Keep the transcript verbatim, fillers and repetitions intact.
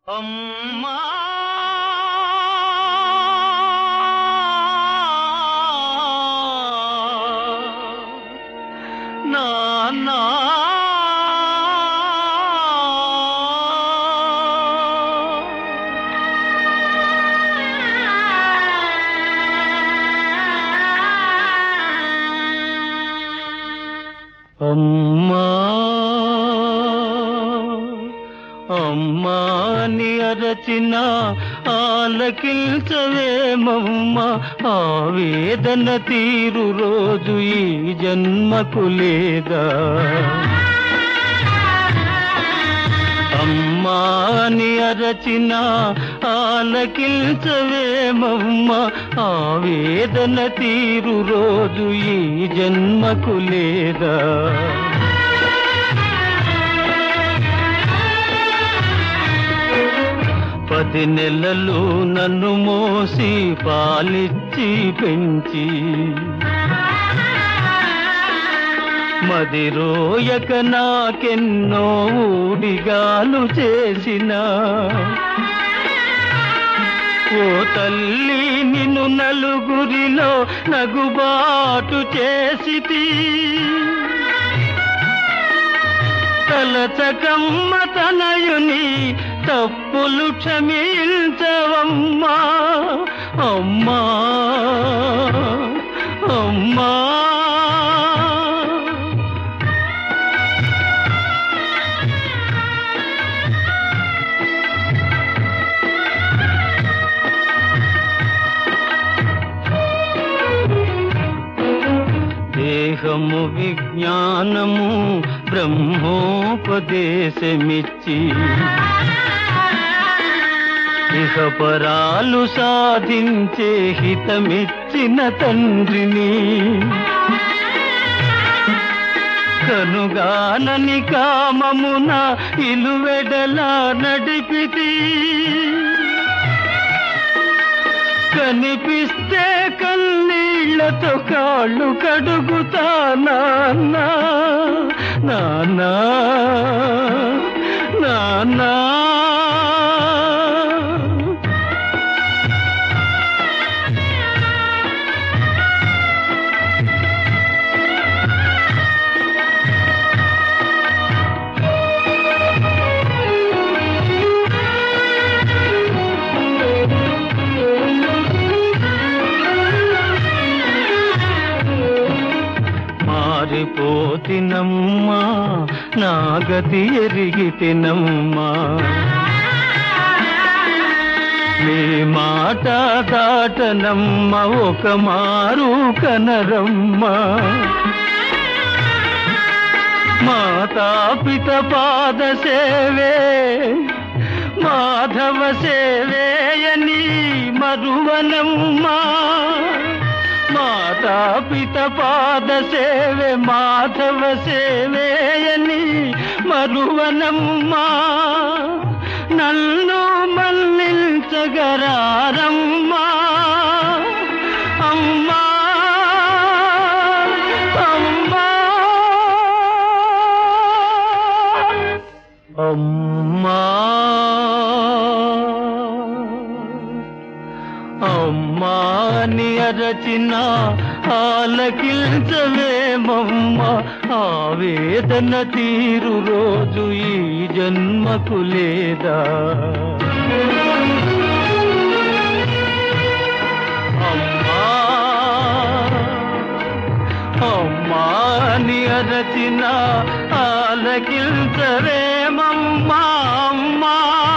అమ్మా నాన్నా అమ్మా అమ్మాని అరచిన ఆలకించవేమమ్మ ఆవేదన తీరు రోజు ఈ జన్మకు లేదా అమ్మాని అరచిన ఆలకించవేమమ్మ ఆవేదన తీరు రోజు ఈ జన్మకు లేదా పది నెలలు నన్ను మోసి పాలిచ్చి పెంచి మదిరోయక నాకెన్నో ఊడిగాలు చేసిన ఓ తల్లి నిన్ను నలుగురిలో నగుబాటు చేసితి తలచకమ్మ తనయుని తప్పులు క్షమించవమ్మా అమ్మా అమ్మా దేహము విజ్ఞానము బ్రహ్మోపదేశమిచ్చి ఇహపరాలు సాధించే హితమిచ్చిన తండ్రిని కనుగానని కామమున ఇలువెడలా నడిపితి కనిపిస్తే కన్నీళ్లతో కాళ్ళు కడుగుతా నాన్నా నాన్నా నాన్నా మారిపోతినమ్మా నా గతి ఎరిగితినమ్మా నీ మాట దాటనమ్మ ఒక మారు కనరమ్మా మాతాపిత పాద సేవే మాధవ సేవేయని మరువనమ్మా మాతాపిత పాద సేవే మాధవ సేవేయని మరువనమ్మా నన్ను మన్నించగరారమ్మా అమ్మా అమ్మా అమ్మా అమ్మాని అరచిన ఆలకించవేమమ్మ ఆవేదన తీరు రోజు ఈ జన్మకు లేదా అమ్మా అమ్మాని అరచిన ఆలకించవేమమ్మ అమ్మా